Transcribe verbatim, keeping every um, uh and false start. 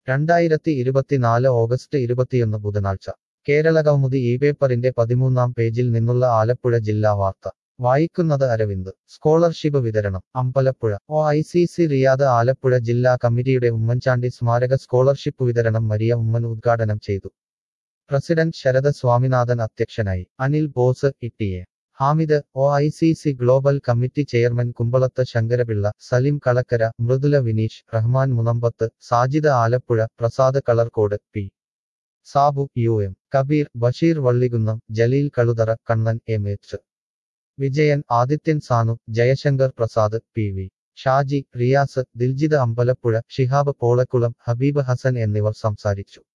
രണ്ടായിരത്തി ഇരുപത്തിനാല് ഓഗസ്റ്റ് ഇരുപത്തിയൊന്ന് ബുധനാഴ്ച കേരളകൗമുദി ഈ പേപ്പറിന്റെ പതിമൂന്നാം പേജിൽ നിന്നുള്ള ആലപ്പുഴ ജില്ലാ വാർത്ത വായിക്കുന്നത് അരവിന്ദ് സ്കോളർഷിപ്പ് വിതരണം Ambalappuzha O I C C Riyadh Alappuzha ജില്ലാ കമ്മിറ്റിയുടെ ഉമ്മൻചാണ്ടി സ്മാരക സ്കോളർഷിപ്പ് വിതരണം മരിയ ഉമ്മൻ ഉദ്ഘാടനം ചെയ്തു. പ്രസിഡന്റ് ശരദ സ്വാമിനാഥൻ അധ്യക്ഷനായി. Anil Bose, E A Hamid, O I C C global committee chairman Kumbalath Shankarapillai, Salim Kalakkara, Mridula Vineesh, Rahman Munambath, Sajida Alappuzha, Prasad Kalarcode, P Sabu, U M Kabeer, Basheer Vallikunnam, Jaleel Kazhuthara, Kannan, M H Vijayan, Adithyan Sanu, Jayashankar Prasad, P V Shaji, Riyas, Diljith Ambalappuzha, Shihab Polakkulam, Habeeb Hassan എന്നിവർ സംസാരിച്ചു.